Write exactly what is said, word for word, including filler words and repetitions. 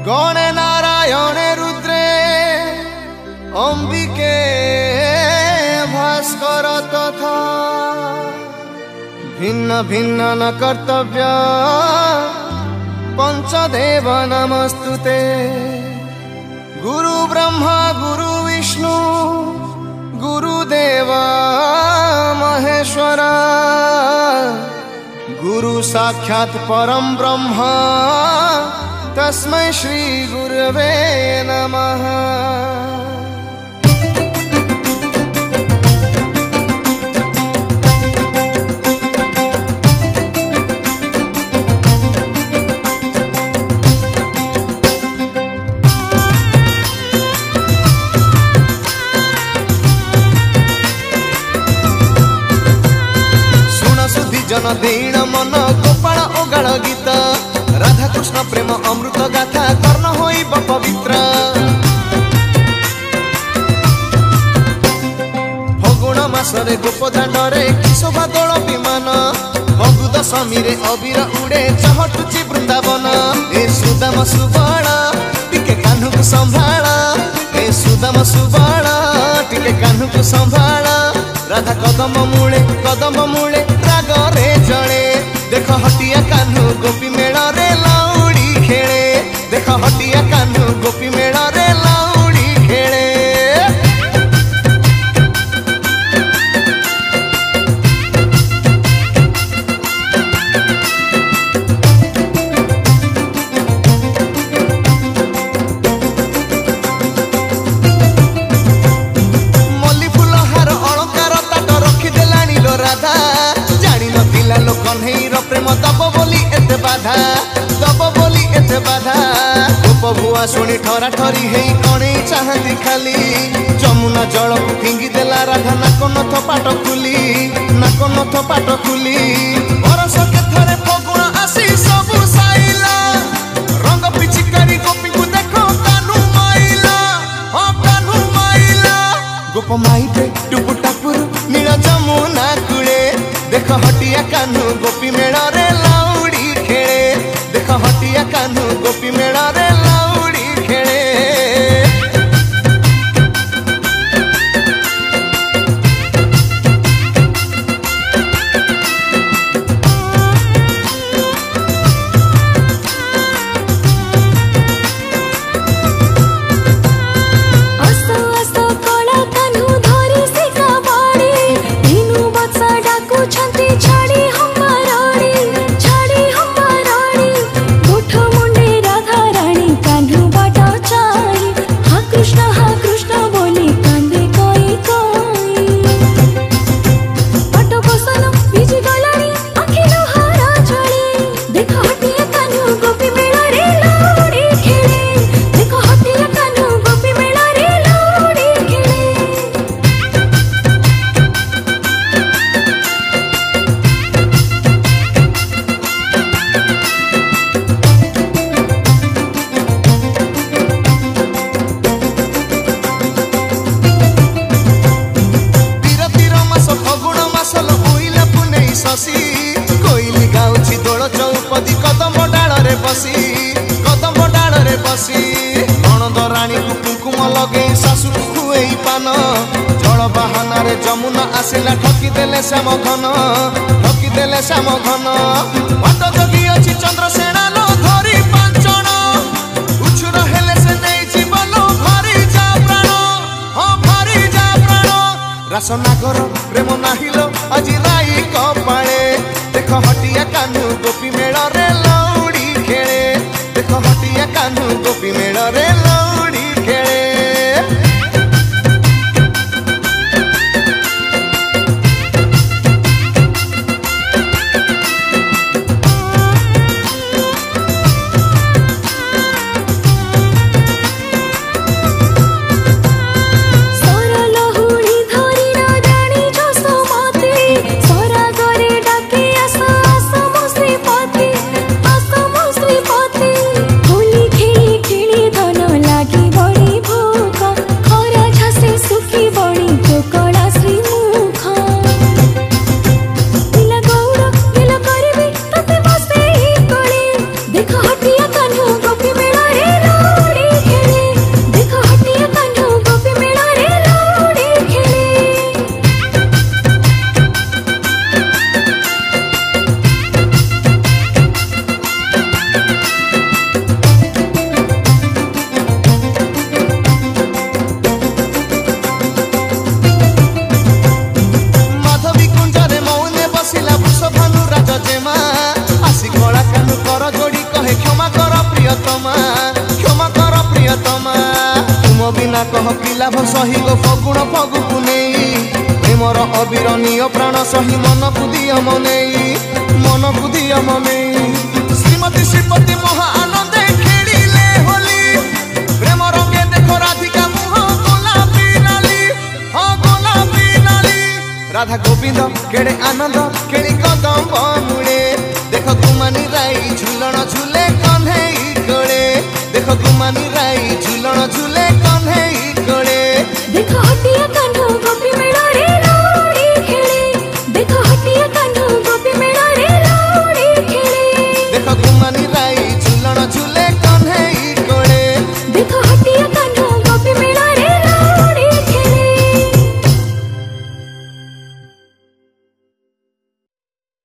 गणे नारायणे रुद्रे अंबिके भास्कर तथा भिन्न भिन्न न कर्तव्य पंचदेव नमस्तुते। गुरु ब्रह्मा गुरु विष्णु गुरुदेव महेश्वरा गुरु साक्षात् परम ब्रह्म तस्मै श्री गुरवे नमः। जन दीन मन गोपाल ओगाल गीत राधा कृष्ण प्रेम अमृत गाथा कर्ण होइब पवित्र। फगुण मासरे गोपदाण्डरे शोभा दोल विमान फगु दशमी रे अबीर उड़े चहटुची वृंदावन। ए सुदाम सुबल टिके कान्हू को संभाल ए सुदाम सुबल टिके कान्हू को संभाल। राधा कदम मूले कदम मूले रागरे जड़े देख हटिया कान्हू गोपी मेला रे लाउड़ी खेले देख हटिया कान्हू गोपी मेला रे लाउड़ी खेले। मल्ली फूल हार अलंकार ताट रखी देलानी लो राधा जानी नथिला लो कन्हैर प्रेम दब बोली एते बाधा दब बोली एते बाधा। गोप भुआ शुणी ठरा ठरी हेई कणे चाहती खाली जमुना जल को फिंगी देला राधा नाक नथ पाट खुली नाक नथ पाट खुली। बरस के थरे फगुण आसी सबु साइला रंग पिचिकारी गोपी को देखो कान्हू माइला ओ कान्हू माइला। गोप माई पे टुपु टापुर नील जमुना कूले देख हटिया कान्हू गोपी मेला रे लाउड़ी खेले देख हटिया कान्हू गोपी मेला रे लाउड़ी खेले। कोइली गाउची दोल चौपदी कदम डाल रे बसी कदम डाल रे बसी। नणंद रानी को कुंकुम लगे सासु खुएई पान जल बाहाना रे जमुना आसिला ठकी देले श्याम घन ठकी देले श्याम घन। वाट जगी अछि चंद्रसेना लो धरी पांचण उछुर हेले से नै जीवन भारी जा प्राण हो भारी जा प्राण। रास नागर प्रेम नाहिलो আজি राई कपाळे देख हटिया कान्हू गोपी मेला रे लाउड़ी खेले देख हटिया कान्हू गोपी मेला रे लाउड़ी खेले। होली खेली खेली धन सिना कह कि लाभ सही गो फगुण फगुକୁ ନେଇ ପ୍ରେମର ଅବିରଣୀୟ ପ୍ରାଣ ସହି ମନକୁ ଦିଅ ମନେଇ ମନକୁ ଦିଅ ମନେଇ ଶ୍ରୀମତୀ ଶ୍ରୀପତି ମହା ଆନନ୍ଦେ ଖେଳିଲେ ହୋଲି ପ୍ରେମ ରଙ୍ଗେ ଦେଖ ରାଧିକା ମୁହ ଗୋଲାପୀ ନାଲି ହଁ ଗୋଲାପୀ ନାଲି ରାଧା ଗୋବିନ୍ଦ କେଡ଼େ ଆନନ୍ଦ